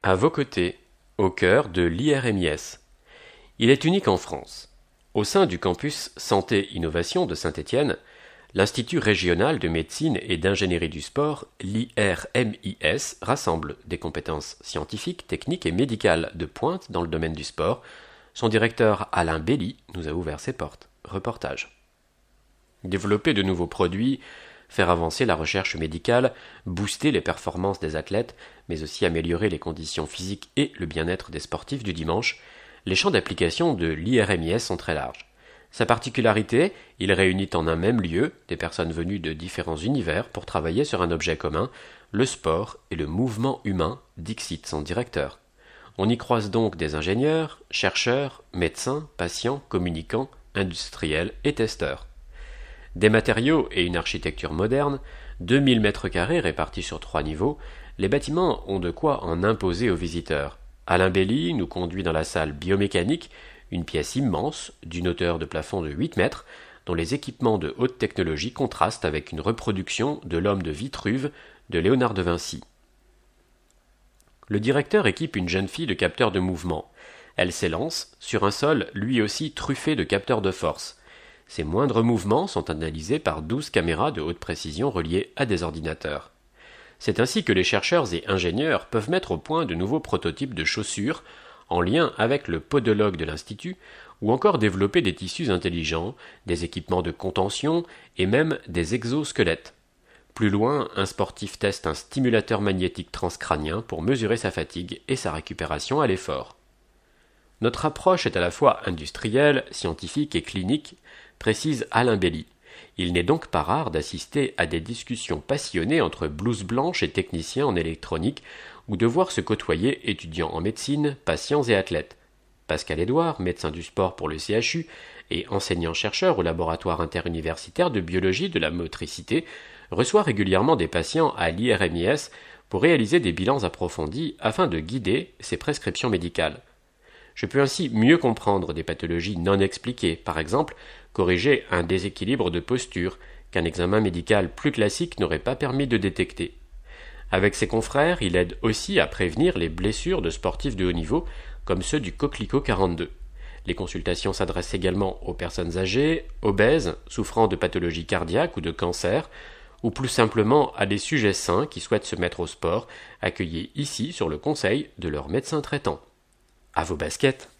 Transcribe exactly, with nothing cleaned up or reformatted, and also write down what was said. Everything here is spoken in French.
À vos côtés, au cœur de l'I R M I S. Il est unique en France. Au sein du campus Santé-Innovation de Saint-Étienne, l'Institut régional de médecine et d'ingénierie du sport, l'I R M I S, rassemble des compétences scientifiques, techniques et médicales de pointe dans le domaine du sport. Son directeur Alain Belli nous a ouvert ses portes. Reportage. Développer de nouveaux produits, faire avancer la recherche médicale, booster les performances des athlètes, mais aussi améliorer les conditions physiques et le bien-être des sportifs du dimanche, les champs d'application de l'I R M I S sont très larges. Sa particularité, il réunit en un même lieu des personnes venues de différents univers pour travailler sur un objet commun, le sport et le mouvement humain, dixit son directeur. On y croise donc des ingénieurs, chercheurs, médecins, patients, communicants, industriels et testeurs. Des matériaux et une architecture moderne, deux mille mètres carrés répartis sur trois niveaux, les bâtiments ont de quoi en imposer aux visiteurs. Alain Belli nous conduit dans la salle biomécanique, une pièce immense, d'une hauteur de plafond de huit mètres, dont les équipements de haute technologie contrastent avec une reproduction de l'homme de Vitruve de Léonard de Vinci. Le directeur équipe une jeune fille de capteurs de mouvement. Elle s'élance sur un sol lui aussi truffé de capteurs de force. Ses moindres mouvements sont analysés par douze caméras de haute précision reliées à des ordinateurs. C'est ainsi que les chercheurs et ingénieurs peuvent mettre au point de nouveaux prototypes de chaussures en lien avec le podologue de l'Institut, ou encore développer des tissus intelligents, des équipements de contention et même des exosquelettes. Plus loin, un sportif teste un stimulateur magnétique transcrânien pour mesurer sa fatigue et sa récupération à l'effort. Notre approche est à la fois industrielle, scientifique et clinique, précise Alain Belli. Il n'est donc pas rare d'assister à des discussions passionnées entre blouses blanches et techniciens en électronique ou de voir se côtoyer étudiants en médecine, patients et athlètes. Pascal Édouard, médecin du sport pour le C H U et enseignant-chercheur au laboratoire interuniversitaire de biologie de la motricité, reçoit régulièrement des patients à l'I R M I S pour réaliser des bilans approfondis afin de guider ses prescriptions médicales. Je peux ainsi mieux comprendre des pathologies non expliquées, par exemple corriger un déséquilibre de posture qu'un examen médical plus classique n'aurait pas permis de détecter. Avec ses confrères, il aide aussi à prévenir les blessures de sportifs de haut niveau, comme ceux du Coquelicot quarante-deux. Les consultations s'adressent également aux personnes âgées, obèses, souffrant de pathologies cardiaques ou de cancer, ou plus simplement à des sujets sains qui souhaitent se mettre au sport, accueillis ici sur le conseil de leur médecin traitant. À vos baskets!